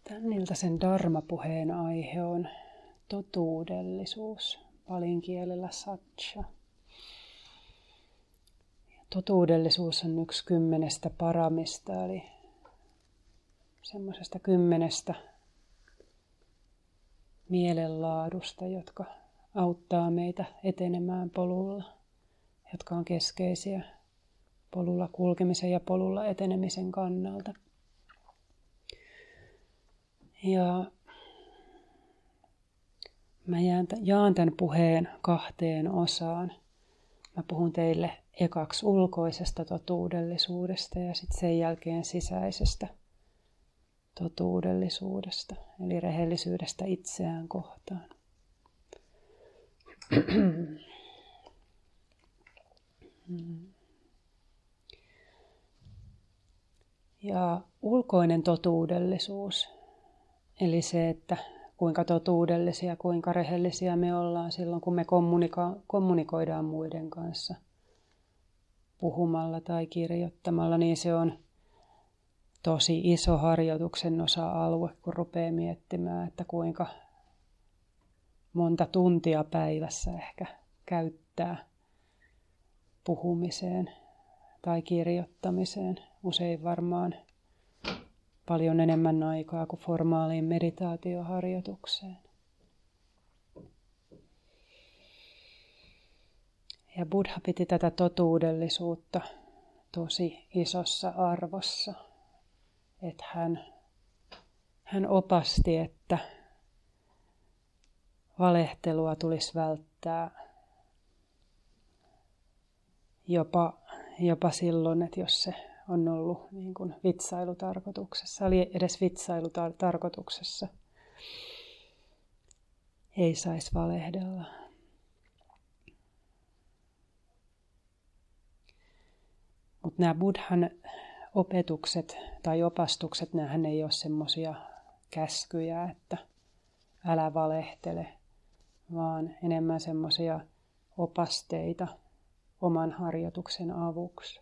Tän iltaisen dharma-puheen aihe on totuudellisuus, palin kielellä satcha. Totuudellisuus on yksi 10 paramista, eli semmoisesta 10 mielenlaadusta, jotka auttaa meitä etenemään polulla, jotka on keskeisiä polulla kulkemisen ja polulla etenemisen kannalta. Ja mä jaan tämän puheen 2 osaan. Mä puhun teille ekaksi ulkoisesta totuudellisuudesta ja sitten sen jälkeen sisäisestä totuudellisuudesta, eli rehellisyydestä itseään kohtaan. Ja ulkoinen totuudellisuus, eli se, että kuinka totuudellisia, kuinka rehellisiä me ollaan silloin, kun me kommunikoidaan muiden kanssa puhumalla tai kirjoittamalla, niin se on tosi iso harjoituksen osa-alue, kun rupeaa miettimään, että kuinka monta tuntia päivässä ehkä käyttää puhumiseen tai kirjoittamiseen. Usein varmaan paljon enemmän aikaa kuin formaaliin meditaatioharjoitukseen. Ja Buddha piti tätä totuudellisuutta tosi isossa arvossa. Että hän opasti, että valehtelua tulisi välttää jopa silloin, että jos se on ollut niin kuin vitsailutarkoituksessa, oli edes vitsailutarkoituksessa, ei saisi valehdella. Mutta nämä Buddhan opetukset tai opastukset, nämähän ei ole semmoisia käskyjä, että älä valehtele, vaan enemmän semmoisia opasteita oman harjoituksen avuksi.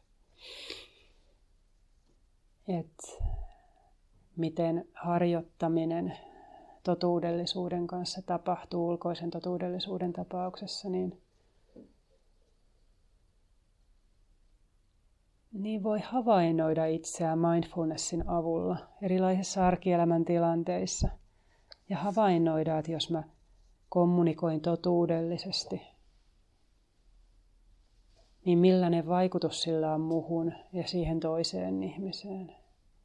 Et miten harjoittaminen totuudellisuuden kanssa tapahtuu ulkoisen totuudellisuuden tapauksessa, niin voi havainnoida itseään mindfulnessin avulla erilaisissa arkielämän tilanteissa. Ja havainnoida, että jos mä kommunikoin totuudellisesti, niin millainen vaikutus sillä on muhun ja siihen toiseen ihmiseen.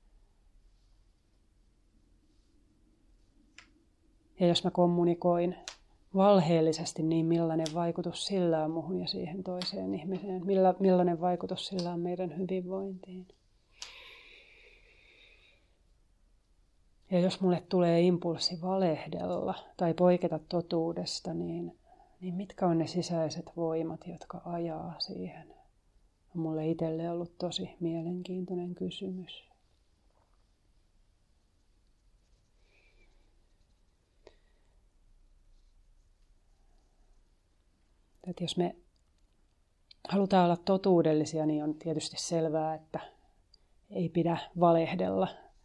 Ja jos mä kommunikoin valheellisesti, niin millainen vaikutus sillä on muhun ja siihen toiseen ihmiseen. Millainen vaikutus sillä on meidän hyvinvointiin. Ja jos mulle tulee impulssi valehdella tai poiketa totuudesta, niin mitkä on ne sisäiset voimat, jotka ajaa siihen? On mulle itselle ollut tosi mielenkiintoinen kysymys. Että jos me halutaan olla totuudellisia, niin on tietysti selvää, että ei pidä valehdella.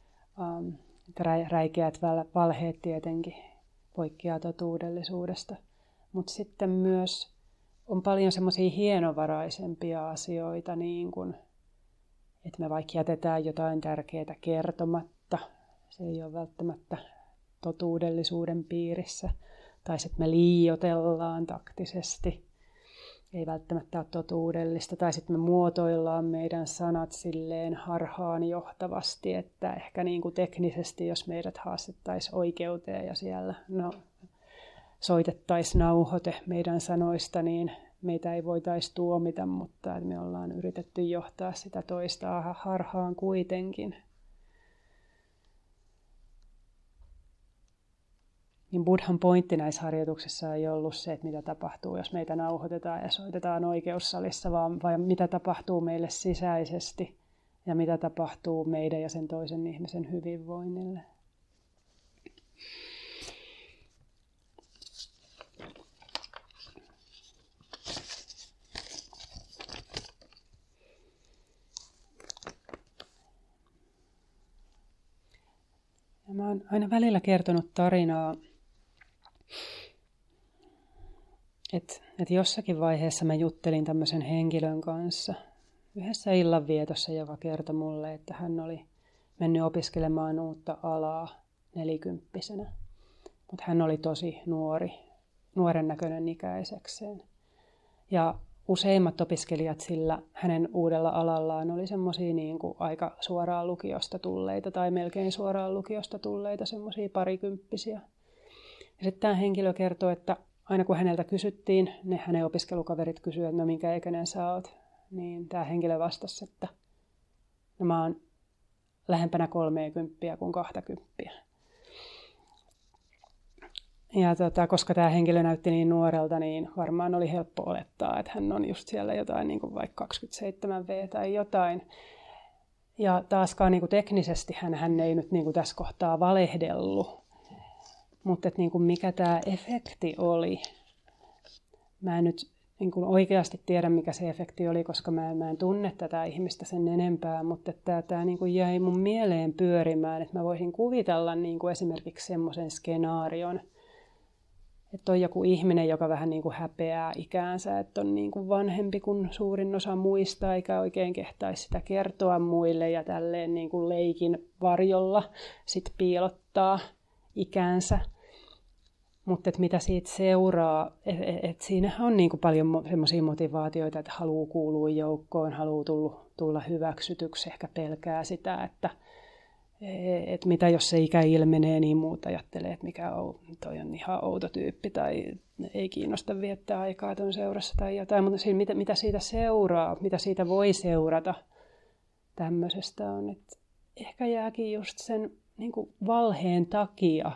Räikeät valheet tietenkin poikkeaa totuudellisuudesta. Mutta sitten myös on paljon semmoisia hienovaraisempia asioita, niin kuin, että me vaikka jätetään jotain tärkeää kertomatta. Se ei ole välttämättä totuudellisuuden piirissä. Tai sitten me liioitellaan taktisesti. Ei välttämättä ole totuudellista. Tai sitten me muotoillaan meidän sanat silleen harhaanjohtavasti, että ehkä niin kuin teknisesti, jos meidät haastettaisiin oikeuteen ja siellä soitettaisiin nauhoite meidän sanoista, niin meitä ei voitaisi tuomita, mutta me ollaan yritetty johtaa sitä toista harhaan kuitenkin. Niin Buddhan pointti näissä harjoituksissa ei ollut se, että mitä tapahtuu, jos meitä nauhoitetaan ja soitetaan oikeussalissa, vaan mitä tapahtuu meille sisäisesti ja mitä tapahtuu meidän ja sen toisen ihmisen hyvinvoinnille. Ja mä oon aina välillä kertonut tarinaa, että jossakin vaiheessa mä juttelin tämmöisen henkilön kanssa yhdessä illanvietossa, joka kertoi mulle, että hän oli mennyt opiskelemaan uutta alaa 40-vuotiaana. Mutta hän oli tosi nuoren näköinen ikäisekseen. Ja useimmat opiskelijat sillä hänen uudella alallaan oli semmoisia niin kuin aika suoraan lukiosta tulleita tai melkein suoraan lukiosta tulleita, semmoisia parikymppisiä. Ja sitten tämä henkilö kertoi, että aina kun häneltä kysyttiin, ne hänen opiskelukaverit kysyivät, että no minkä ikäinen sä oot, niin tämä henkilö vastasi, että no mä oon lähempänä 30 kuin 20. Ja koska tämä henkilö näytti niin nuorelta, niin varmaan oli helppo olettaa, että hän on just siellä jotain niin kuin vaikka 27V tai jotain. Ja taaskaan niin kuin teknisesti hän ei nyt niin kuin tässä kohtaa valehdellut. Mutta niin kuin mikä tämä efekti oli, mä en nyt niin kuin oikeasti tiedä, mikä se efekti oli, koska mä en tunne tätä ihmistä sen enempää, mutta tämä niin kuin jäi mun mieleen pyörimään, että mä voisin kuvitella niin kuin esimerkiksi semmoisen skenaarion, että on joku ihminen, joka vähän niin kuin häpeää ikäänsä, että on niin kuin vanhempi kuin suurin osa muista, eikä oikein kehtaisi sitä kertoa muille ja tälleen niin kuin leikin varjolla sit piilottaa ikäänsä. Mutta mitä siitä seuraa, että siinähän on niin kuin paljon semmoisia motivaatioita, että haluaa kuulua joukkoon, haluaa tulla hyväksytyksi, ehkä pelkää sitä, että mitä jos se ikä ilmenee, niin muut ajattelee, että toi on ihan outo tyyppi tai ei kiinnosta viettää aikaa ton seurassa tai jotain. Mutta mitä siitä seuraa, mitä siitä voi seurata tämmöisestä on, että ehkä jääkin just sen niin kuin valheen takia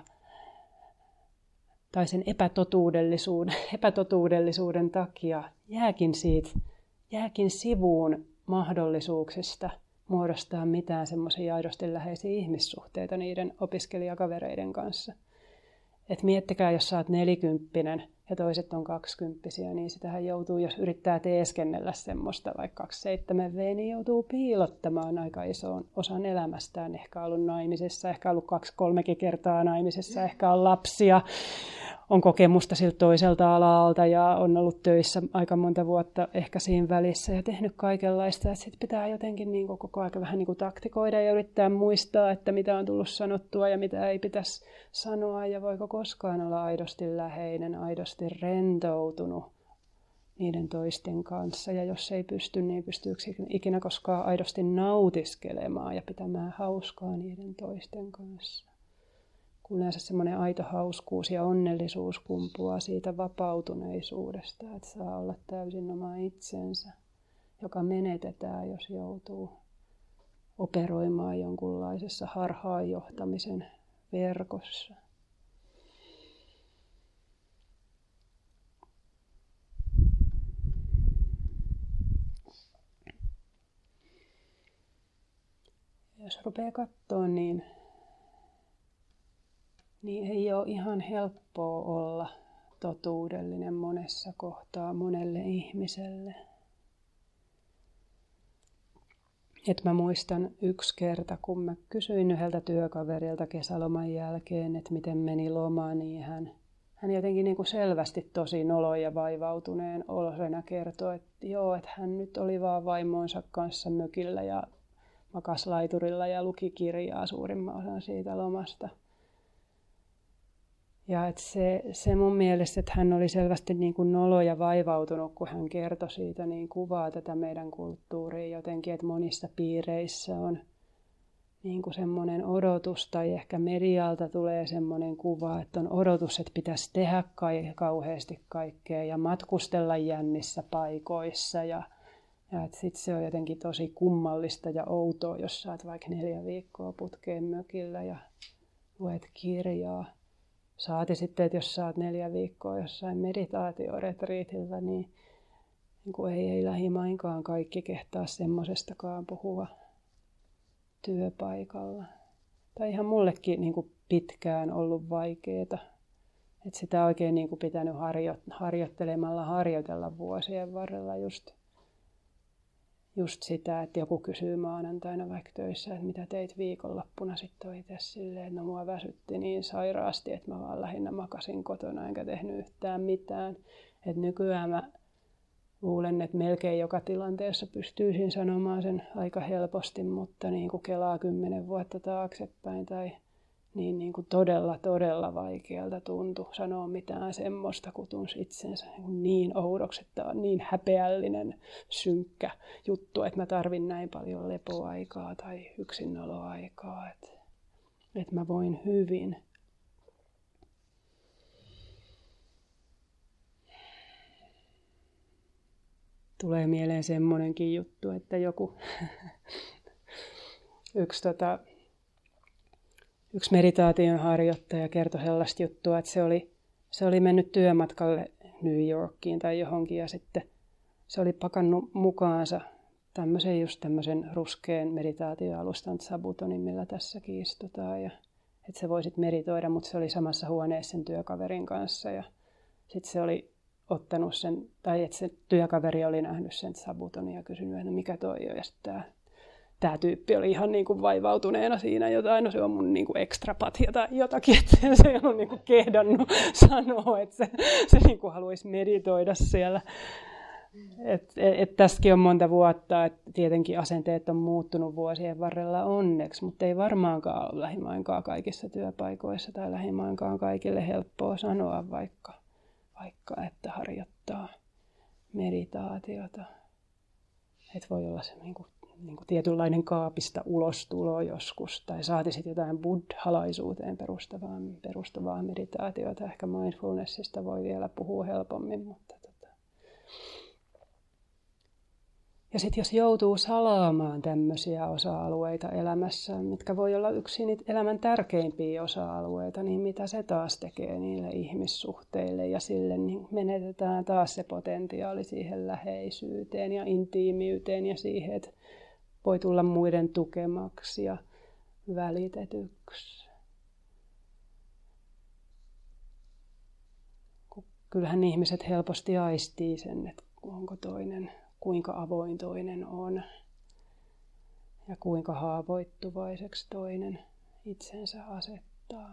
tai sen epätotuudellisuuden takia jääkin sivuun mahdollisuuksista muodostaa mitään semmoisia aidosti läheisiä ihmissuhteita niiden opiskelijakavereiden kanssa. Et miettikää, jos sä oot 40 ja toiset on 20, niin sitähän joutuu, jos yrittää teeskennellä semmoista vaikka 27V, niin joutuu piilottamaan aika isoon osan elämästään. Ehkä ollut naimisessa, ehkä ollut 2-3 kertaa naimisessa, ehkä on lapsia, on kokemusta siltä toiselta alalta ja on ollut töissä aika monta vuotta ehkä siinä välissä ja tehnyt kaikenlaista. Sitten pitää jotenkin niin koko ajan vähän niin kuin taktikoida ja yrittää muistaa, että mitä on tullut sanottua ja mitä ei pitäisi sanoa ja voiko koskaan olla aidosti läheinen, aidosti rentoutunut niiden toisten kanssa. Ja jos ei pysty, niin pystyykö ikinä koskaan aidosti nautiskelemaan ja pitämään hauskaa niiden toisten kanssa. Yleensä semmoinen aito hauskuus ja onnellisuus kumpuaa siitä vapautuneisuudesta, että saa olla täysin oma itsensä, joka menetetään, jos joutuu operoimaan jonkunlaisessa harhaanjohtamisen verkossa. Jos rupeaa katsoa, niin ei ole ihan helppoa olla totuudellinen monessa kohtaa monelle ihmiselle. Et mä muistan yksi kerta, kun mä kysyin yhdeltä työkaverilta kesäloman jälkeen, että miten meni loma, niin hän jotenkin niin kuin selvästi tosi nolo ja vaivautuneen olosena kertoi, että joo, että hän nyt oli vaan vaimonsa kanssa mökillä ja makas laiturilla ja luki kirjaa suurimman osan siitä lomasta. Ja että se mun mielestä, että hän oli selvästi niin kuin nolo ja vaivautunut, kun hän kertoi siitä, niin kuvaa tätä meidän kulttuuria jotenkin, että monissa piireissä on niin kuin semmoinen odotus, tai ehkä medialta tulee semmoinen kuva, että on odotus, että pitäisi tehdä kauheasti kaikkea ja matkustella jännissä paikoissa. Ja että sitten se on jotenkin tosi kummallista ja outoa, jos sä oot vaikka 4 viikkoa putkeen mökillä ja luet kirjaa. Saati sitten, että jos sä oot 4 viikkoa jossain meditaatioretriitillä, niin kuin ei lähimainkaan kaikki kehtaa semmoisestakaan puhua työpaikalla. Tai ihan mullekin niin kuin pitkään ollut vaikeeta. Että sitä oikein niin kuin pitänyt harjoitella vuosien varrella just just sitä, että joku kysyy maanantaina vaikka töissä, että mitä teit viikonloppuna, sitten on itse silleen, että no mua väsytti niin sairaasti, että mä vaan lähinnä makasin kotona enkä tehnyt yhtään mitään. Et nykyään mä luulen, että melkein joka tilanteessa pystyisin sanomaan sen aika helposti, mutta niin kuin kelaa 10 vuotta taaksepäin tai niin kuin todella vaikealta tuntui sanoa mitään semmoista, kun tunsi itsensä niin oudoksi, että on niin häpeällinen, synkkä juttu, että mä tarvin näin paljon lepoaikaa tai yksinoloaikaa, että mä voin hyvin. Tulee mieleen semmoinenkin juttu, että yksi meditaation harjoittaja kertoi sellaista juttua, että se oli mennyt työmatkalle New Yorkiin tai johonkin ja sitten se oli pakannut mukaansa tämmöisen ruskean meditaatioalustan Zabutonin, millä tässäkin istutaan. Ja, että se voisit meditoida, mutta se oli samassa huoneessa sen työkaverin kanssa ja sitten se oli ottanut sen, tai että se työkaveri oli nähnyt sen Zabutonin ja kysynyt, että no mikä toi on. Ja sitten tämä tyyppi oli ihan niin kuin vaivautuneena siinä jotain, no se on mun niin kuin ekstrapatja tai jotakin, että se ei ollut niin kuin kehdannut sanoa, että se niin kuin haluaisi meditoida siellä. Tästäkin on monta vuotta, että tietenkin asenteet on muuttunut vuosien varrella onneksi, mutta ei varmaankaan ole lähimainkaan kaikissa työpaikoissa tai lähimainkaan kaikille helppoa sanoa vaikka että harjoittaa meditaatiota. Että voi olla se niin kuin tietynlainen kaapista ulostulo joskus, tai saati sitten jotain buddhalaisuuteen perustavaa meditaatiota. Ehkä mindfulnessista voi vielä puhua helpommin. Mutta Ja sitten jos joutuu salaamaan tämmöisiä osa-alueita elämässään, mitkä voi olla yksi niitä elämän tärkeimpiä osa-alueita, niin mitä se taas tekee niille ihmissuhteille ja sille, niin menetetään taas se potentiaali siihen läheisyyteen ja intiimiyteen ja siihen, että voi tulla muiden tukemaksi ja välitetyksi. Kyllähän ihmiset helposti aistii sen, että onko toinen, kuinka avoin toinen on ja kuinka haavoittuvaiseksi toinen itsensä asettaa.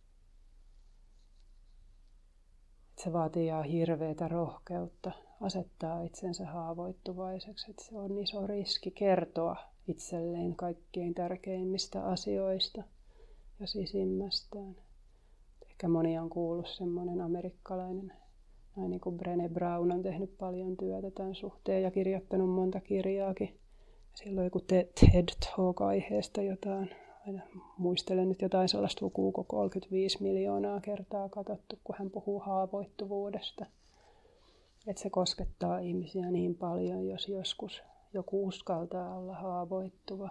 Se vaatii hirveätä rohkeutta asettaa itsensä haavoittuvaiseksi. Että se on iso riski kertoa itselleen kaikkein tärkeimmistä asioista ja sisimmästään. Ehkä moni on kuullut semmoinen amerikkalainen nainen kuin Brené Brown on tehnyt paljon työtä tämän suhteen ja kirjoittanut monta kirjaakin. Siellä on joku TED Talk aiheesta jotain. Muistelen nyt jotain sellaista lukua, kun 35 miljoonaa kertaa katsottu, kun hän puhuu haavoittuvuudesta. Että se koskettaa ihmisiä niin paljon, jos joskus joku uskaltaa olla haavoittuva.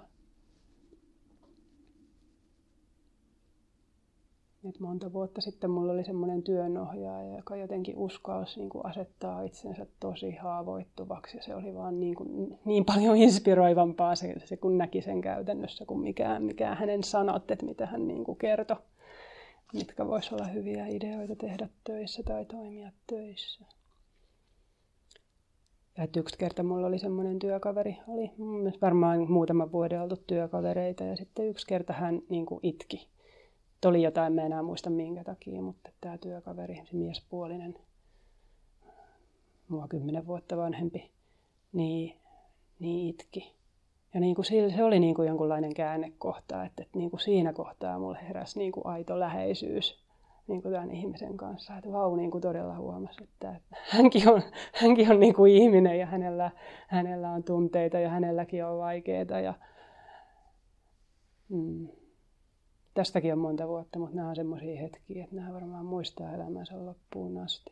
Et monta vuotta sitten mulla oli semmoinen työnohjaaja, joka jotenkin uskalsi niin kuin asettaa itsensä tosi haavoittuvaksi. Ja se oli vaan niin paljon inspiroivampaa se, kun näki sen käytännössä, kuin mikään hänen sanat, että mitä hän niin kuin kertoi, mitkä voisi olla hyviä ideoita tehdä töissä tai toimia töissä. Ja yksi kerta mulla oli semmoinen työkaveri, oli varmaan muutaman vuoden oltu työkavereita, ja sitten yksi kerta hän niin kuin itki. Oli jotain, mä enää muista minkä takia, mutta tämä työkaveri, se miespuolinen, mua 10 vuotta vanhempi, niin itki. Ja niin kuin se oli niin kuin jonkunlainen käännekohta, että niin kuin siinä kohtaa mulle heräsi niin kuin aito läheisyys niin kuin tämän ihmisen kanssa. Että niin kuin todella huomasi, että hänkin on niin kuin ihminen ja hänellä on tunteita ja hänelläkin on vaikeita. Tästäkin on monta vuotta, mutta nämä on semmoisia hetkiä, että nämä varmaan muistaa elämänsä loppuun asti.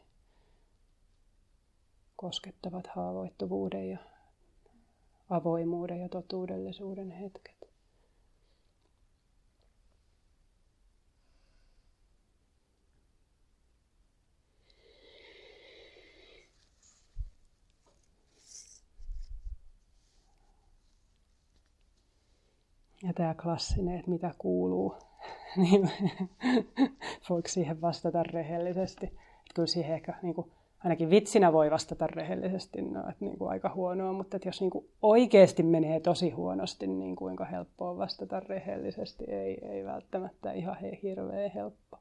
Koskettavat haavoittuvuuden ja avoimuuden ja totuudellisuuden hetket. Ja tämä klassinen, että mitä kuuluu, niin voiko siihen vastata rehellisesti. Että kyllä siihen ehkä niin kuin ainakin vitsinä voi vastata rehellisesti, no, että niin kuin aika huonoa, mutta että jos niin kuin oikeasti menee tosi huonosti, niin kuinka helppoa vastata rehellisesti, ei välttämättä ihan hirveän helppo.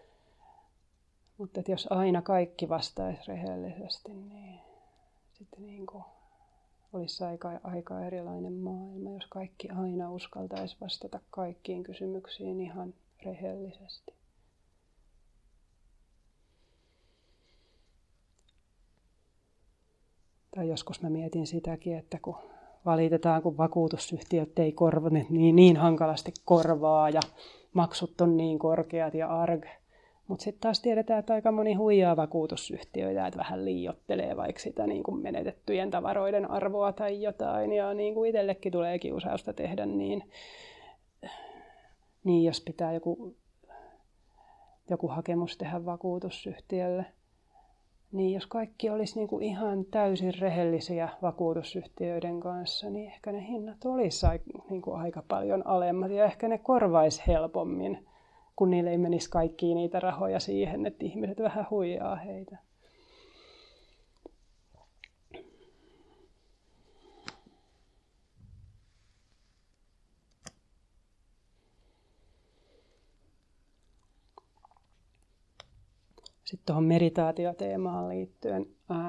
Mutta jos aina kaikki vastaisi rehellisesti, niin sitten niin kuin olisi aika erilainen maailma, jos kaikki aina uskaltaisi vastata kaikkiin kysymyksiin ihan rehellisesti. Tai joskus mä mietin sitäkin, että kun valitetaan, kun vakuutusyhtiöt ei niin hankalasti korvaa ja maksut on niin korkeat ja arg. Mutta sitten taas tiedetään, että aika moni huijaa vakuutusyhtiöitä, että vähän liioittelee vaikka sitä niin kuin menetettyjen tavaroiden arvoa tai jotain. Ja niin kuin itsellekin tulee kiusausta tehdä, niin jos pitää joku hakemus tehdä vakuutusyhtiölle, niin jos kaikki olisi niin kuin ihan täysin rehellisiä vakuutusyhtiöiden kanssa, niin ehkä ne hinnat olisi niin kuin aika paljon alemmat ja ehkä ne korvaisi helpommin, kun niille ei menisi kaikkia niitä rahoja siihen, että ihmiset vähän huijaa heitä. Sitten tuohon meditaatioteemaan liittyen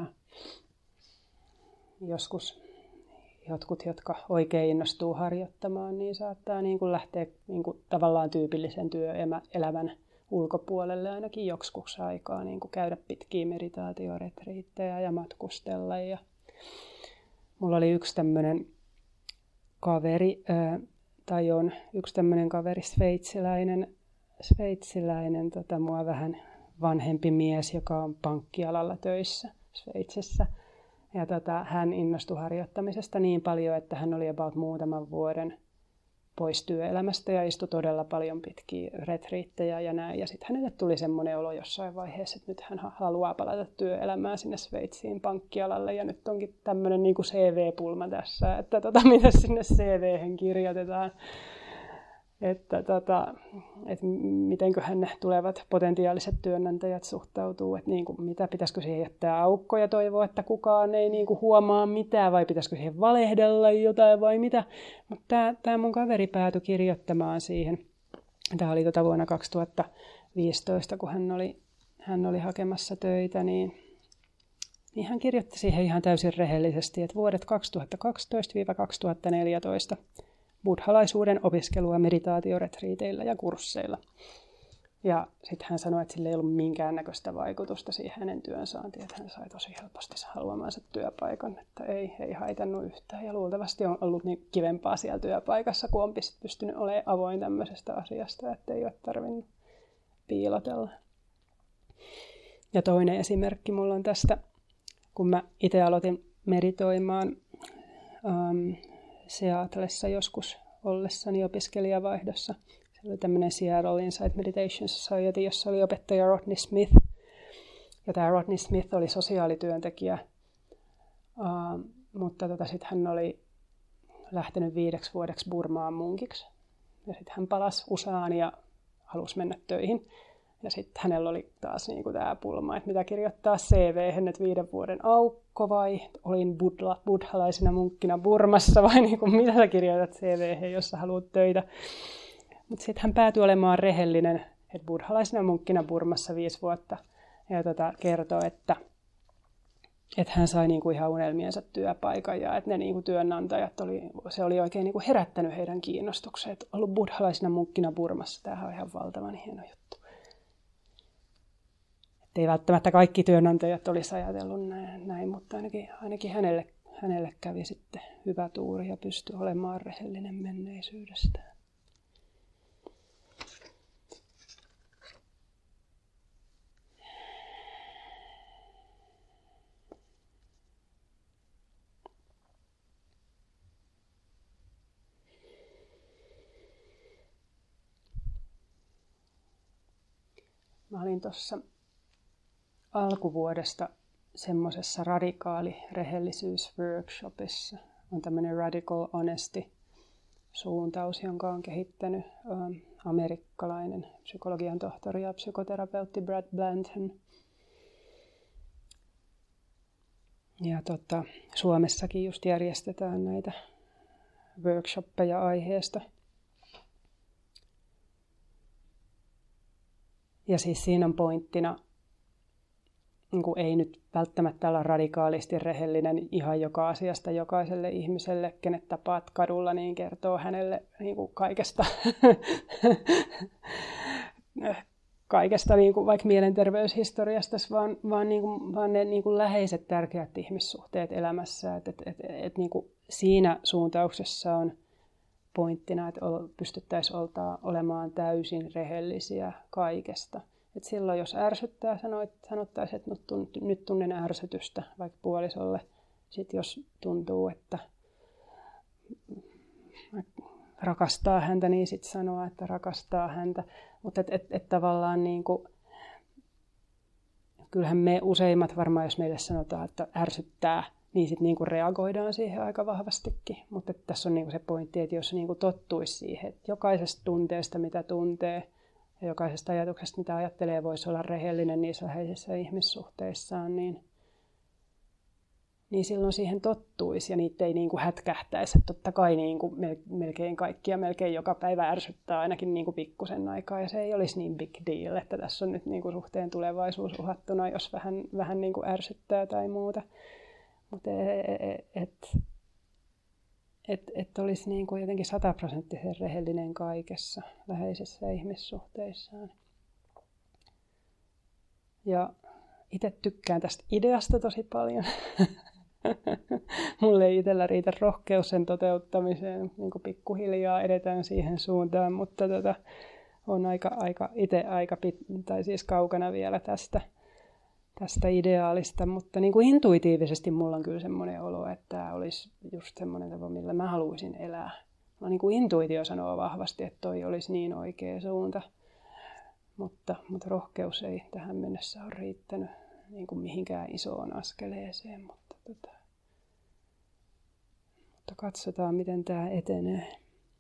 joskus jotkut, jotka oikein innostuu harjoittamaan, niin saattaa niin kuin lähteä niin kuin tavallaan tyypillisen työelämän ulkopuolelle ainakin joksikuksi aikaa, niin kuin käydä pitkiä meditaatioretriittejä ja matkustella. Ja mulla oli yksi tämmöinen kaveri, tai on yksi tämmöinen kaveri, sveitsiläinen mua vähän vanhempi mies, joka on pankkialalla töissä Sveitsissä. Ja hän innostui harjoittamisesta niin paljon, että hän oli about muutaman vuoden pois työelämästä ja istui todella paljon pitkiä retriittejä ja näin. Ja sitten hänelle tuli semmoinen olo jossain vaiheessa, että nyt hän haluaa palata työelämään sinne Sveitsiin pankkialalle. Ja nyt onkin tämmöinen niin kuin CV-pulma tässä, että mitä sinne CV:hen kirjoitetaan. Että mitenköhän ne tulevat potentiaaliset työnantajat suhtautuu, että niin kuin, mitä pitäisikö siihen jättää aukko ja toivoa, että kukaan ei niin kuin huomaa mitään vai pitäisikö siihen valehdella jotain vai mitä. Mutta tämä mun kaveri päätyi kirjoittamaan siihen. Tämä oli vuonna 2015, kun hän oli hakemassa töitä, niin hän kirjoitti siihen ihan täysin rehellisesti, että vuodet 2012-2014 buddhalaisuuden opiskelua meditaatioretriiteillä ja kursseilla. Ja sitten hän sanoi, että sillä ei ollut minkäännäköistä vaikutusta siihen hänen työnsaantiin, että hän sai tosi helposti haluamansa työpaikan, että ei haitannut yhtään. Ja luultavasti on ollut niin kivempaa siellä työpaikassa, kun on pystynyt olemaan avoin tämmöisestä asiasta, että ei ole tarvinnut piilotella. Ja toinen esimerkki mulla on tästä, kun mä itse aloitin meditoimaan Seattlessa joskus ollessani opiskelijavaihdossa. Se oli tämmöinen Seattle Insight Meditation Society, jossa oli opettaja Rodney Smith. Ja tämä Rodney Smith oli sosiaalityöntekijä, mutta sitten hän oli lähtenyt 5 vuodeksi Burmaan munkiksi. Ja sitten hän palasi USAan ja halusi mennä töihin. Ja sitten hänellä oli taas niinku tämä pulma, että mitä kirjoittaa CV:hen, että 5 vuoden aukko vai olin buddhalaisena munkkina Burmassa vai niinku, mitä sä kirjoitat CV:hen, jos sä haluat töitä. Mutta sitten hän päätyi olemaan rehellinen, että buddhalaisena munkkina Burmassa 5 vuotta. Ja kertoi, että hän sai niinku ihan unelmiensa työpaikan ja että ne niinku työnantajat se oli oikein niinku herättänyt heidän kiinnostukseen, että ollut buddhalaisena munkkina Burmassa. Tämähän on ihan valtavan hieno juttu. Ei välttämättä kaikki työnantajat olisi ajatellut näin, mutta ainakin hänelle kävi sitten hyvä tuuri ja pystyi olemaan rehellinen menneisyydestään. Mä olin tuossa alkuvuodesta semmoisessa radikaali-rehellisyys-workshopissa. On tämmöinen radical honesty-suuntaus, jonka on kehittänyt amerikkalainen psykologian tohtori ja psykoterapeutti Brad Blanton. Ja Suomessakin just järjestetään näitä workshoppeja aiheesta. Ja siis siinä on pointtina, niin kuin ei nyt välttämättä olla radikaalisti rehellinen ihan joka asiasta jokaiselle ihmiselle, kenet tapaat kadulla, niin kertoo hänelle niin kuin kaikesta niin kuin vaikka mielenterveyshistoriasta, vaan ne niin kuin läheiset tärkeät ihmissuhteet elämässä. Et niin kuin siinä suuntauksessa on pointtina, että pystyttäisiin olemaan täysin rehellisiä kaikesta. Et silloin jos ärsyttää, sanottaisiin, että nyt tunnen ärsytystä vaikka puolisolle. Sitten jos tuntuu, että rakastaa häntä, niin sitten sanoa, että rakastaa häntä. Mutta tavallaan niin kuin, kyllähän me useimmat varmaan, jos meille sanotaan, että ärsyttää, niin sitten niin kuin reagoidaan siihen aika vahvastikin. Mutta tässä on niin kuin se pointti, että jos niin kuin tottuisi siihen, että jokaisesta tunteesta, mitä tuntee, ja jokaisesta ajatuksesta, mitä ajattelee, voisi olla rehellinen niissä läheisissä ihmissuhteissaan, niin silloin siihen tottuisi ja niitä ei niin kuin hätkähtäisi. Että totta kai niin kuin melkein kaikkia, melkein joka päivä ärsyttää ainakin niin kuin pikkusen aikaa ja se ei olisi niin big deal, että tässä on nyt niin kuin suhteen tulevaisuus uhattuna, jos vähän niin kuin ärsyttää tai muuta. Mutta että olisi niin kuin jotenkin 100% rehellinen kaikessa läheisissä ihmissuhteissaan. Ja itse tykkään tästä ideasta tosi paljon. Mulle ei itsellä riitä rohkeus sen toteuttamiseen. Niin kuin pikkuhiljaa edetään siihen suuntaan, mutta on siis kaukana vielä tästä ideaalista, mutta niin kuin intuitiivisesti mulla on kyllä semmoinen olo, että tämä olisi just semmoinen tapa, millä mä haluaisin elää. Niin kuin intuitio sanoo vahvasti, että toi olisi niin oikea suunta, mutta rohkeus ei tähän mennessä ole riittänyt niin kuin mihinkään isoon askeleeseen, mutta katsotaan, miten tämä etenee.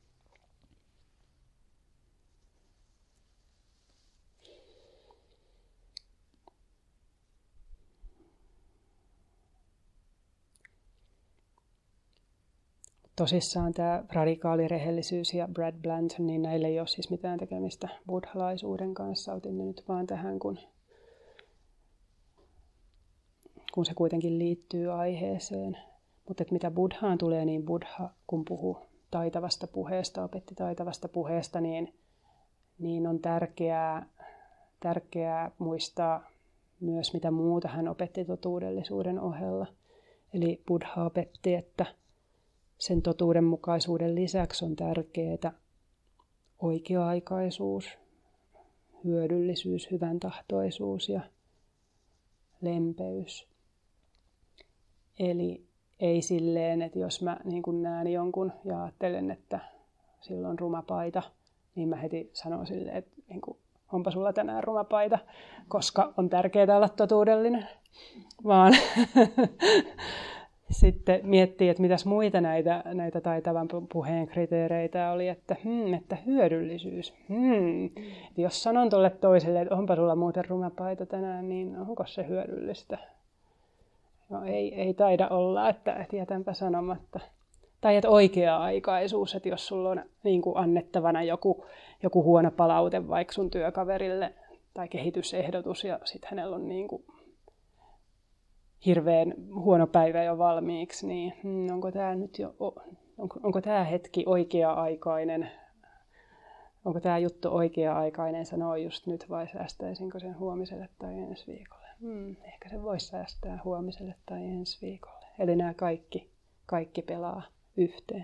Tosissaan tämä radikaali rehellisyys ja Brad Blanton, niin näillä ei ole siis mitään tekemistä buddhalaisuuden kanssa. Otin ne nyt vaan tähän, kun se kuitenkin liittyy aiheeseen. Mutta mitä buddhaan tulee, niin buddha, kun puhuu taitavasta puheesta, opetti taitavasta puheesta, niin on tärkeää muistaa myös, mitä muuta hän opetti totuudellisuuden ohella. Eli buddha opetti, että sen totuudenmukaisuuden lisäksi on tärkeää oikea-aikaisuus, hyödyllisyys, hyväntahtoisuus ja lempeys. Eli ei silleen, että jos mä niin kun näen jonkun ja ajattelen, että sillä on ruma paita, niin mä heti sanon silleen, että niin kun, onpa sulla tänään ruma paita, koska on tärkeää olla totuudellinen. Vaan sitten miettii, että mitäs muita näitä taitavan puheen kriteereitä oli, että hyödyllisyys. Jos sanon tuolle toiselle, että onpa sulla muuten ruma paita tänään, niin onko se hyödyllistä? No ei taida olla, että jätänpä sanomatta. Tai että oikea-aikaisuus, että jos sulla on niin kuin annettavana joku huono palaute vaikka sun työkaverille tai kehitysehdotus ja sitten hänellä on niin kuin hirveän huono päivä jo valmiiksi, niin onko tämä hetki oikea-aikainen? Onko tämä juttu oikea-aikainen sanoa just nyt vai säästäisinkö sen huomiselle tai ensi viikolle? Ehkä se voisi säästää huomiselle tai ensi viikolle. Eli nämä kaikki pelaa yhteen.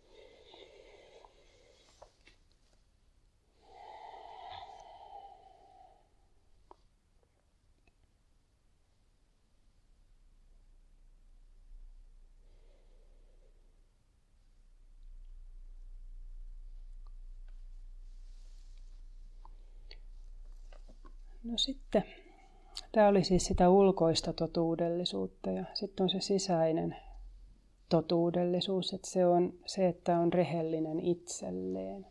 No sitten, tämä oli siis sitä ulkoista totuudellisuutta ja sitten on se sisäinen totuudellisuus, että se on se, että on rehellinen itselleen.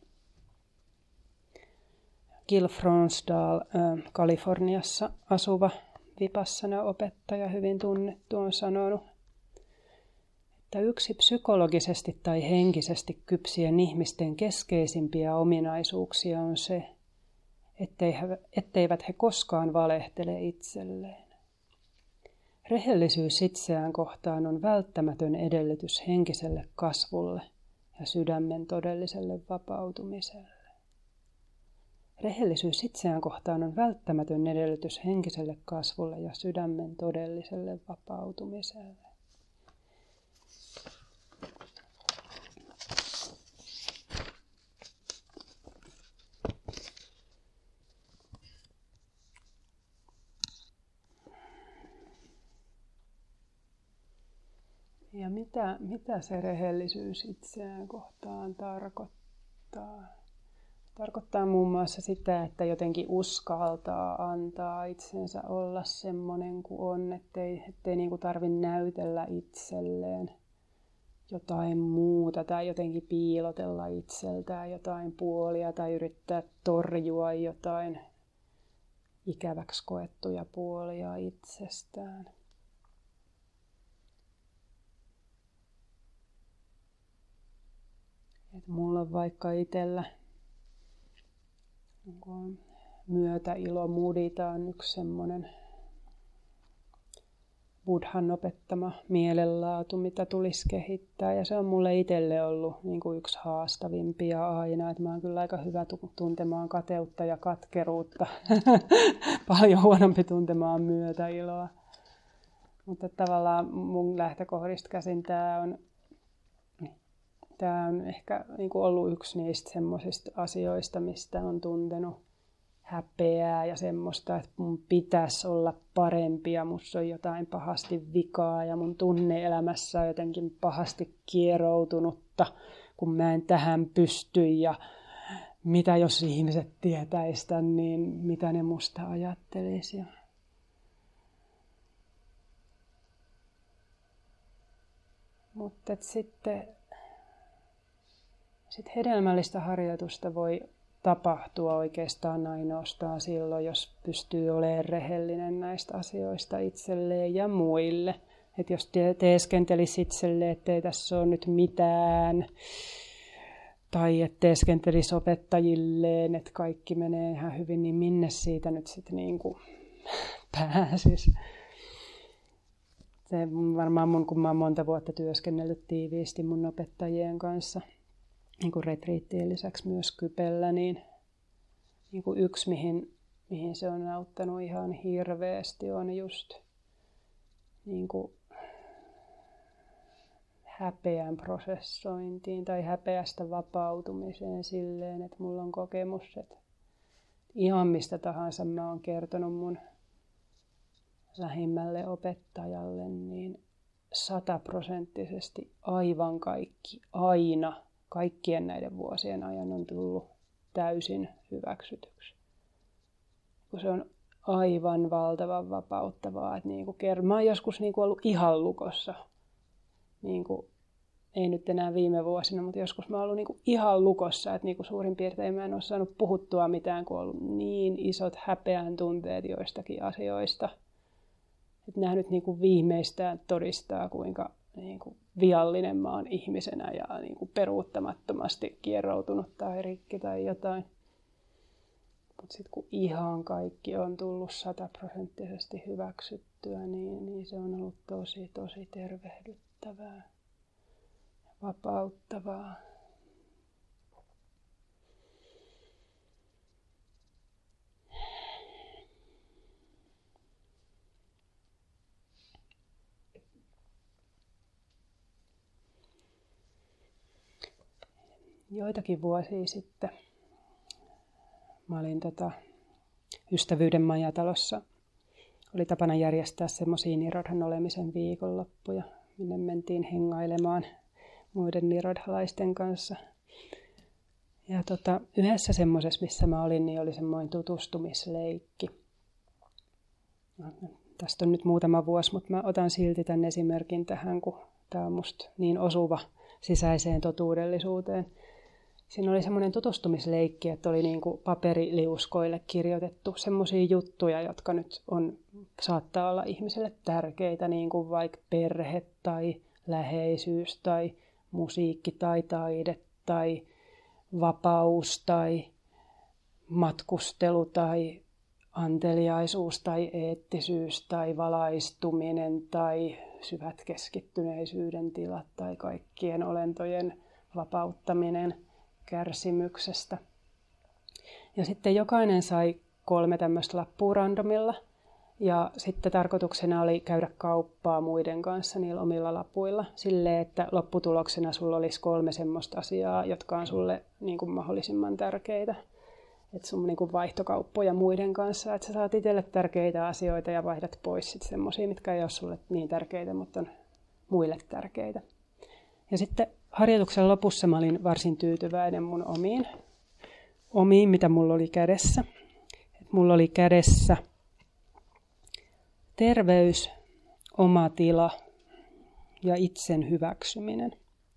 Gil Fronsdal, Kaliforniassa asuva vipassana-opettaja, hyvin tunnettu, on sanonut, että yksi psykologisesti tai henkisesti kypsien ihmisten keskeisimpiä ominaisuuksia on se, etteivät he koskaan valehtele itselleen. Rehellisyys itseään kohtaan on välttämätön edellytys henkiselle kasvulle ja sydämen todelliselle vapautumiselle. Rehellisyys itseään kohtaan on välttämätön edellytys henkiselle kasvulle ja sydämen todelliselle vapautumiselle. Ja mitä se rehellisyys itseään kohtaan tarkoittaa? Tarkoittaa muun muassa sitä, että jotenkin uskaltaa antaa itsensä olla semmoinen kuin on, ettei niin kuin tarvitse näytellä itselleen jotain muuta tai jotenkin piilotella itseltään jotain puolia tai yrittää torjua jotain ikäväksi koettuja puolia itsestään. Et mulla on vaikka itsellä myötäilo mudita on yksi semmoinen Buddhan opettama mielenlaatu, mitä tulisi kehittää. Ja se on mulle itselle ollut niin kuin yksi haastavimpia aina. Et mä oon kyllä aika hyvä tuntemaan kateutta ja katkeruutta. Paljon huonompi tuntemaan myötäiloa. Mutta tavallaan mun lähtökohdista käsin Tämä on ehkä niin kuin ollut yksi niistä semmoisista asioista, mistä on tuntenut häpeää ja semmoista, että mun pitäisi olla parempi ja musta on jotain pahasti vikaa ja mun tunne-elämässä on jotenkin pahasti kieroutunutta, kun mä en tähän pysty ja mitä jos ihmiset tietäis tän, niin mitä ne musta ajattelisi. Mutta sitten hedelmällistä harjoitusta voi tapahtua oikeastaan ainoastaan silloin, jos pystyy olemaan rehellinen näistä asioista itselleen ja muille. Että jos teeskentelisi itselleen, ettei tässä ole nyt mitään, tai että teeskentelisi opettajilleen, että kaikki menee ihan hyvin, niin minne siitä nyt sitten niin kuin pääsisi. Se varmaan kun mä oon monta vuotta työskennellyt tiiviisti mun opettajien kanssa, niin kuin retriittien lisäksi myös Kypellä, niin kuin yksi, mihin se on auttanut ihan hirveästi, on just niin kuin häpeän prosessointiin tai häpeästä vapautumiseen silleen, että mulla on kokemus, että ihan mistä tahansa mä oon kertonut mun lähimmälle opettajalle, niin 100% aivan kaikki, aina, kaikkien näiden vuosien ajan on tullut täysin hyväksytyksi. Kun se on aivan valtavan vapauttavaa. Että mä oon joskus ollut ihan lukossa. Ei nyt enää viime vuosina, mutta joskus mä oon ollut ihan lukossa. Että suurin piirtein mä en ole saanut puhuttua mitään, kun on ollut niin isot häpeän tunteet joistakin asioista. Että nämä nyt viimeistään todistaa, kuinka viallinen mä oon ihmisenä ja peruuttamattomasti kieroutunut tai rikki tai jotain. Mutta sitten kun ihan kaikki on tullut 100% hyväksyttyä, niin se on ollut tosi tervehdyttävää ja vapauttavaa. Joitakin vuosia sitten mä olin Ystävyyden majatalossa. Oli tapana järjestää semmoisia Nirodhan olemisen viikonloppuja, minne mentiin hengailemaan muiden nirodhalaisten kanssa. Ja yhdessä semmoisessa, missä mä olin, niin oli semmoinen tutustumisleikki. Tästä on nyt muutama vuosi, mutta mä otan silti tämän esimerkin tähän, kun tämä on musta niin osuva sisäiseen totuudellisuuteen. siinä oli semmoinen tutustumisleikki, että oli niin kuin paperiliuskoille kirjoitettu semmoisia juttuja, jotka nyt saattaa olla ihmiselle tärkeitä, niin kuin vaikka perhe tai läheisyys tai musiikki tai taide tai vapaus tai matkustelu tai anteliaisuus tai eettisyys tai valaistuminen tai syvät keskittyneisyyden tilat tai kaikkien olentojen vapauttaminen kärsimyksestä. Ja sitten jokainen sai 3 tämmöistä lappua randomilla. Ja sitten tarkoituksena oli käydä kauppaa muiden kanssa niillä omilla lapuilla. Silleen, että lopputuloksena sulla olisi 3 semmoista asiaa, jotka on sulle niin kuin mahdollisimman tärkeitä. Että sun niin kuin vaihtokauppoja muiden kanssa. Että sä saat itselle tärkeitä asioita ja vaihdat pois sitten semmoisia, mitkä ei ole sulle niin tärkeitä, mutta on muille tärkeitä. Ja sitten harjoituksen lopussa mä olin varsin tyytyväinen mun omiin mitä mulla oli kädessä. Mulla oli kädessä terveys, oma tila ja itsen hyväksyminen.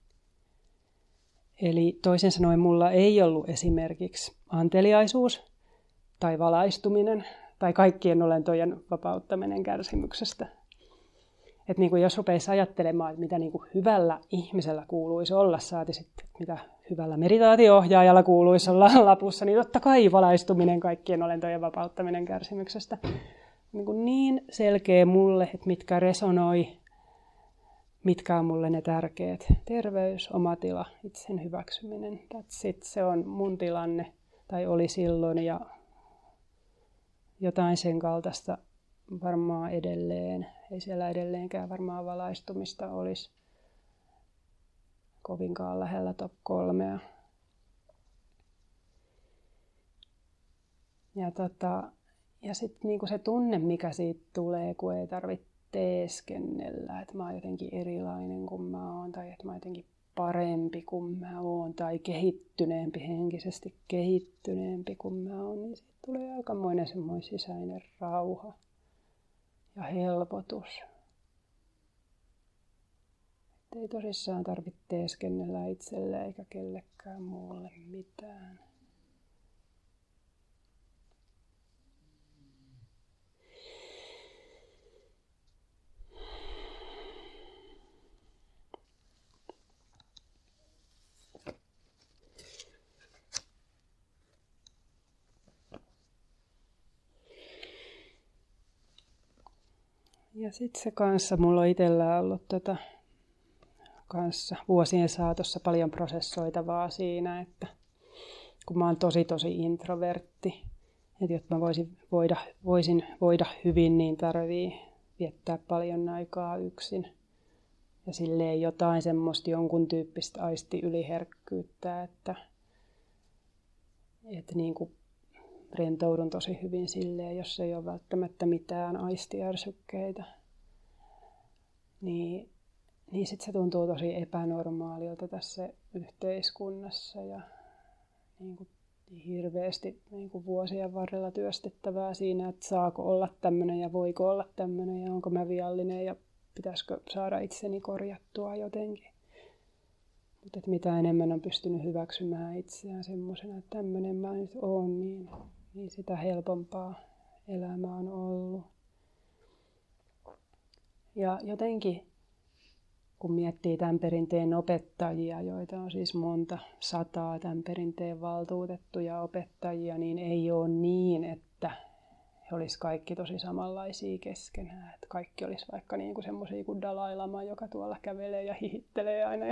Eli toisin sanoen mulla ei ollut esimerkiksi anteliaisuus tai valaistuminen tai kaikkien olentojen vapauttaminen kärsimyksestä. Että niin kuin jos rupeisi ajattelemaan, että mitä niin kuin hyvällä ihmisellä kuuluisi olla, saati sitten mitä hyvällä meditaatio-ohjaajalla kuuluisi olla lapussa, niin totta kai valaistuminen, kaikkien olentojen vapauttaminen kärsimyksestä. Niin selkeä mulle, että mitkä resonoi, mitkä on mulle ne tärkeät. Terveys, oma tila, itsen hyväksyminen. That's it. Se on mun tilanne, tai oli silloin, ja jotain sen kaltaista varmaan edelleen. Ei siellä edelleenkään varmaan valaistumista olisi kovinkaan lähellä top 3. Ja sitten niinku se tunne, mikä siitä tulee, kun ei tarvitse teeskennellä, että mä oon jotenkin erilainen kuin mä oon, tai että mä oon jotenkin parempi kuin mä oon, tai kehittyneempi, henkisesti kehittyneempi kuin mä oon, niin siitä tulee aikamoinen semmoinen sisäinen rauha ja helpotus. Et ei tosissaan tarvitse teeskennellä itselle eikä kellekään muulle mitään. Ja sitten se kanssa, mulla on itsellä ollut kanssa vuosien saatossa paljon prosessoitavaa siinä, että kun mä oon tosi introvertti, että jotta mä voisin voida hyvin, niin tarvii viettää paljon aikaa yksin. Ja silleen jotain semmoista jonkun tyyppistä aistiyliherkkyyttä, että niin kuin rentoudun tosi hyvin silleen, jos ei ole välttämättä mitään aistiärsykkeitä. Niin sitten se tuntuu tosi epänormaalilta tässä yhteiskunnassa ja niin kuin hirveästi niin kuin vuosien varrella työstettävää siinä, että saako olla tämmöinen ja voiko olla tämmöinen ja onko mä viallinen ja pitäisikö saada itseni korjattua jotenkin. Mutta mitä enemmän on pystynyt hyväksymään itseään semmoisena, että tämmöinen mä nyt oon, niin sitä helpompaa elämä on ollut. Ja jotenkin, kun miettii tämän perinteen opettajia, joita on siis monta sataa tämän perinteen valtuutettuja opettajia, niin ei ole niin, että he olisi kaikki tosi samanlaisia keskenään. Että kaikki olisi vaikka niin kuin semmoisia kuin Dalai Lama, joka tuolla kävelee ja hihittelee aina.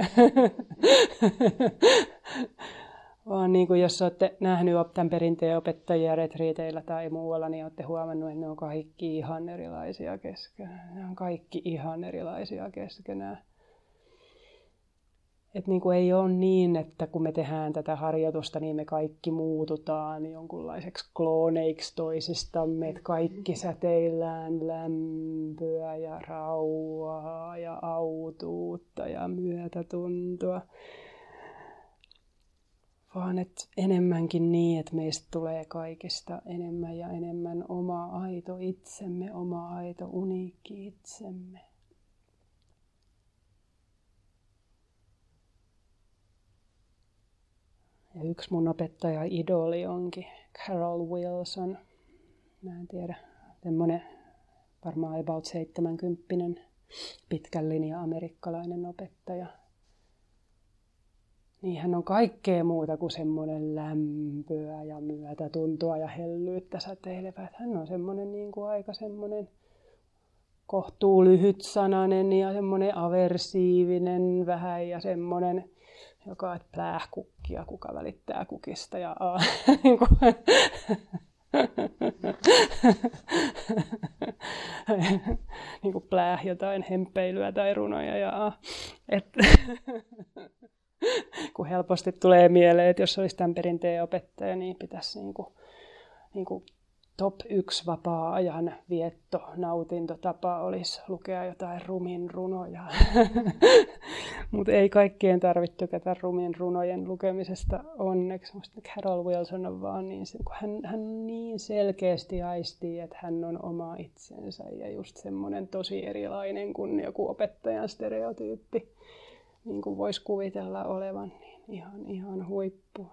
Vaan niin kuin jos olette nähnyt tämän perinteen opettajia retriiteillä tai muualla, niin olette huomannut, että ne on kaikki ihan erilaisia keskenään. Ne on kaikki ihan erilaisia keskenään. Että niin kuin ei ole niin, että kun me tehdään tätä harjoitusta, niin me kaikki muututaan jonkunlaiseksi klooneiksi toisistamme. Että kaikki säteillään lämpöä ja rauhaa ja autuutta ja myötätuntoa. Vaan että enemmänkin niin, että meistä tulee kaikista enemmän ja enemmän oma aito itsemme, oma aito uniikki itsemme. Ja yksi mun opettaja-idoli onkin Carol Wilson. Mä en tiedä, semmoinen varmaan about 70 pitkän linjan amerikkalainen opettaja. Niin hän on kaikkea muuta kuin semmoinen lämpöä ja myötätuntoa ja hellyyttä säteilevä. Hän on semmoinen niin kuin aika semmoinen kohtuu lyhytsanainen ja semmoinen aversiivinen vähän ja semmoinen, joka et kukkia, kuka välittää kukista ja niin kuin jotain hempeilyä tai runoja ja kun helposti tulee mieleen, että jos olisi tämän perinteen opettaja, niin pitäisi niin kuin top 1 vapaa-ajan vietto, nautintotapa olisi lukea jotain rumin runoja. Mutta ei kaikkien tarvitse tykätä rumin runojen lukemisesta onneksi. Musta Carol Wilson on vaan niin, kun hän niin selkeästi aistii, että hän on oma itsensä ja just semmoinen tosi erilainen kuin joku opettajan stereotyyppi, niin kuin voisi kuvitella olevan, niin ihan huippua.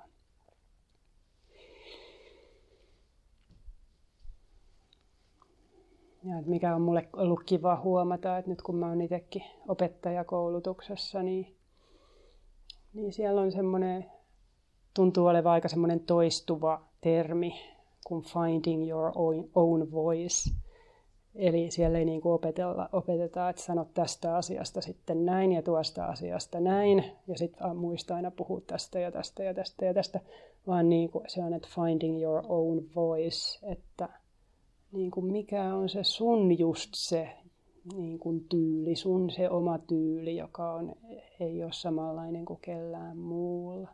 Ja mikä on mulle ollut kiva huomata, että nyt kun mä oon itsekin opettajakoulutuksessa, niin siellä on semmoinen, tuntuu olevan aika semmoinen toistuva termi kuin finding your own voice. Eli siellä ei niin kuin opeteta, että sanot tästä asiasta sitten näin ja tuosta asiasta näin. Ja sitten muista aina puhua tästä ja tästä ja tästä ja tästä. Vaan niin kuin se on, että finding your own voice. Että niin kuin mikä on se sun just se niin kuin tyyli, sun se oma tyyli, joka ei ole samanlainen kuin kellään muulla.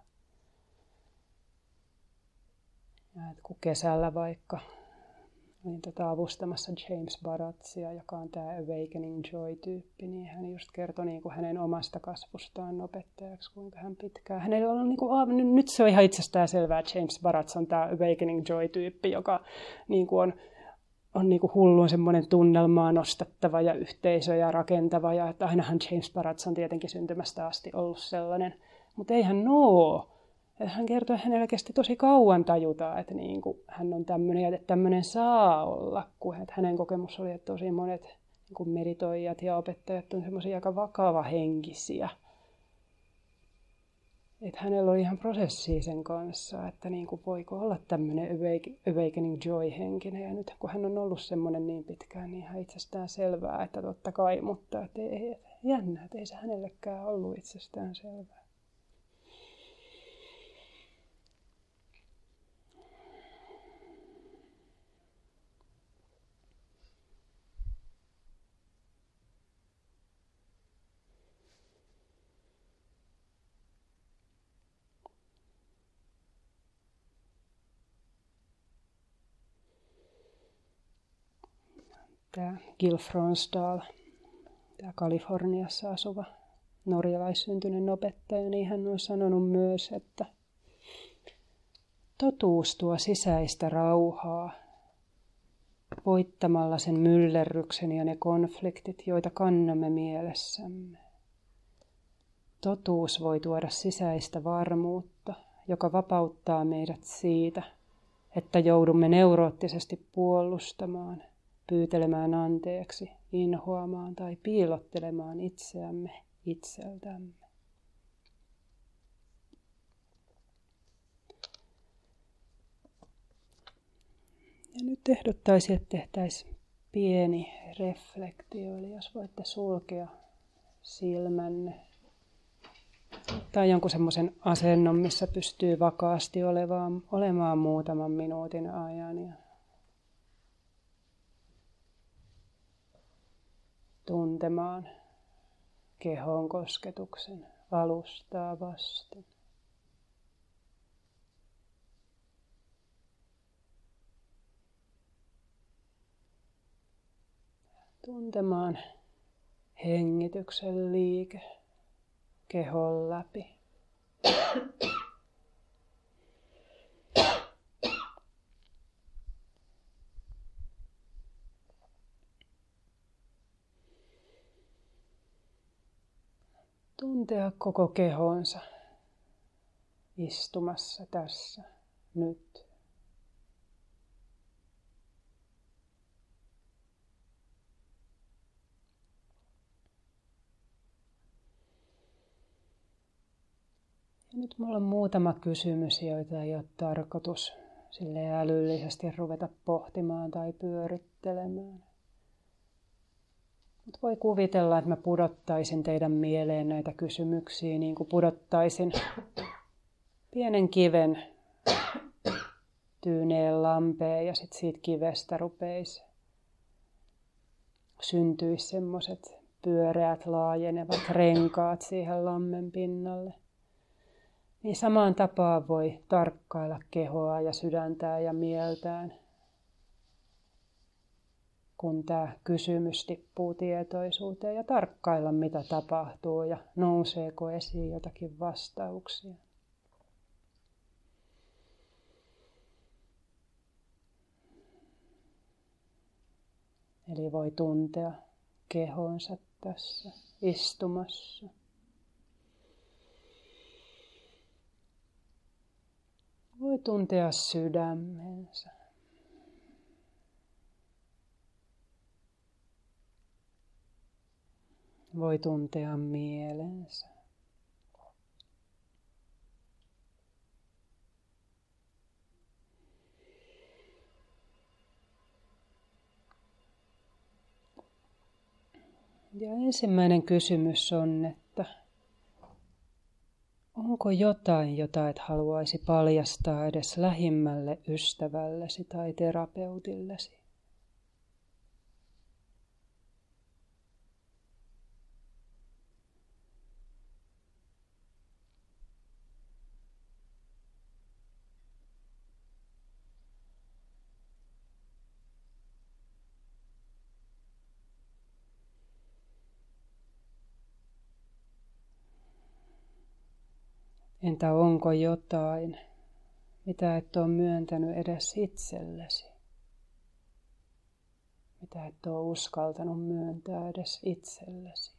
Ja että kun kesällä vaikka olin avustamassa James Barattsia, joka on tämä Awakening Joy-tyyppi, niin hän just kertoi niin kuin hänen omasta kasvustaan opettajaksi, kuinka hän pitkään. Hänellä on niin kuin, nyt se on ihan itsestään selvää, että James Baratts on tämä Awakening Joy-tyyppi, joka niin kuin on niin kuin hullun semmoinen tunnelmaa nostattava ja yhteisöjä rakentava. Ja että ainahan James Baratts on tietenkin syntymästä asti ollut sellainen, mutta ei hän ole. Hän kertoi, että hänellä kesti tosi kauan tajuta, että niin kuin hän on tämmöinen ja että tämmöinen saa olla. Kun hänen kokemus oli, että tosi monet niin kuin meditoijat ja opettajat on semmoisia aika vakavahenkisiä. Että hänellä oli ihan prosessia sen kanssa, että niin kuin voiko olla tämmöinen awakening joy-henkinen. Ja nyt kun hän on ollut semmoinen niin pitkään, niin ihan itsestään selvää, että totta kai, mutta että ei, jännä, että ei se hänellekään ollut itsestään selvää. Tämä Gil Fronsdal, tämä Kaliforniassa asuva norjalaissyntyinen opettaja, niin hän on sanonut myös, että totuus tuo sisäistä rauhaa voittamalla sen myllerryksen ja ne konfliktit, joita kannamme mielessämme. Totuus voi tuoda sisäistä varmuutta, joka vapauttaa meidät siitä, että joudumme neuroottisesti puolustamaan, pyytelemään anteeksi, inhoamaan tai piilottelemaan itseämme itseltämme. Ja nyt ehdottaisin, että tehtäisiin pieni reflektio, eli jos voitte sulkea silmänne. Tai jonkun semmoisen asennon, missä pystyy vakaasti olemaan muutaman minuutin ajan. Ja tuntemaan kehon kosketuksen alustaa vasten. Tuntemaan hengityksen liike kehon läpi. Tuntea koko kehonsa istumassa tässä nyt. Ja nyt mulla on muutama kysymys, joita ei ole tarkoitus silleen älyllisesti ruveta pohtimaan tai pyörittelemään. Mutta voi kuvitella, että mä pudottaisin teidän mieleen näitä kysymyksiä niin kuin pudottaisin pienen kiven tyyneen lampeen ja sitten siitä kivestä syntyisi semmoiset pyöreät laajenevat renkaat siihen lammen pinnalle. Niin samaan tapaan voi tarkkailla kehoa ja sydäntään ja mieltään, kun tämä kysymys tippuu tietoisuuteen ja tarkkailla mitä tapahtuu ja nouseeko esiin jotakin vastauksia. Eli voi tuntea kehonsa tässä istumassa. Voi tuntea sydämensä. Voi tuntea mielensä. Ja ensimmäinen kysymys on, että onko jotain, jota et haluaisi paljastaa edes lähimmälle ystävällesi tai terapeutillesi? Entä onko jotain, mitä et ole myöntänyt edes itsellesi? Mitä et ole uskaltanut myöntää edes itsellesi?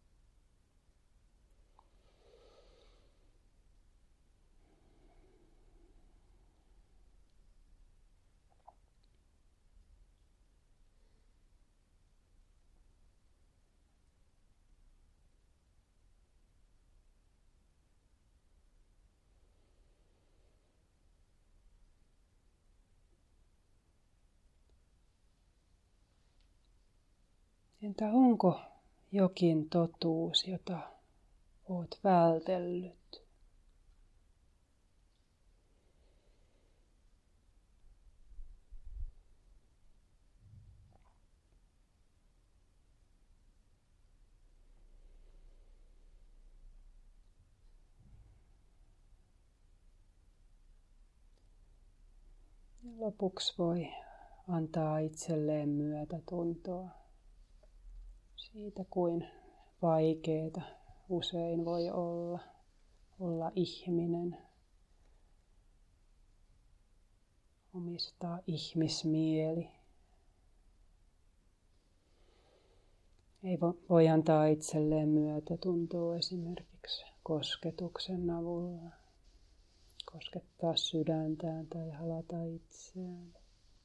Entä onko jokin totuus, jota olet vältellyt? Ja lopuksi voi antaa itselleen myötätuntoa siitä, kuin vaikeeta usein voi olla ihminen, omistaa ihmismieli. Ei voi antaa itselleen myötätuntoa esimerkiksi kosketuksen avulla, koskettaa sydäntään tai halata itseään.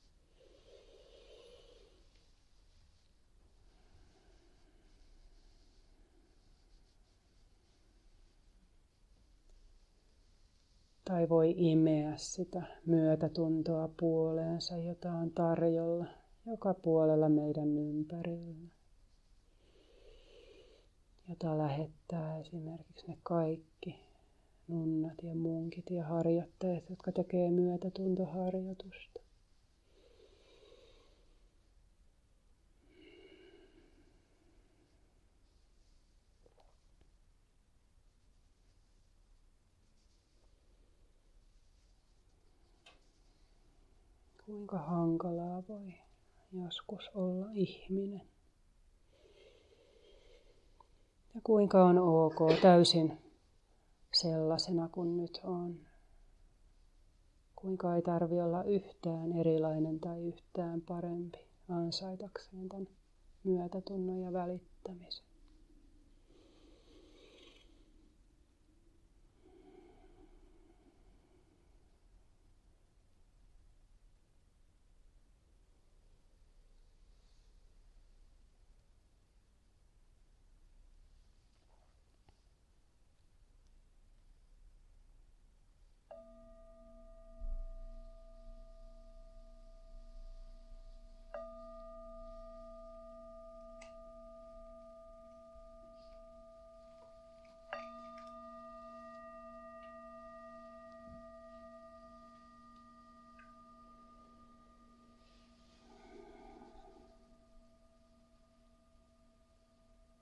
Tai voi imeä sitä myötätuntoa puoleensa, jota on tarjolla joka puolella meidän ympärillä. Jota lähettää esimerkiksi ne kaikki nunnat ja munkit ja harjoittajat, jotka tekee myötätuntoharjoitusta. Kuinka hankalaa voi joskus olla ihminen. Ja kuinka on ok täysin sellaisena kuin nyt on. Kuinka ei tarvitse olla yhtään erilainen tai yhtään parempi ansaitakseen tämän myötätunnon ja välittämisen.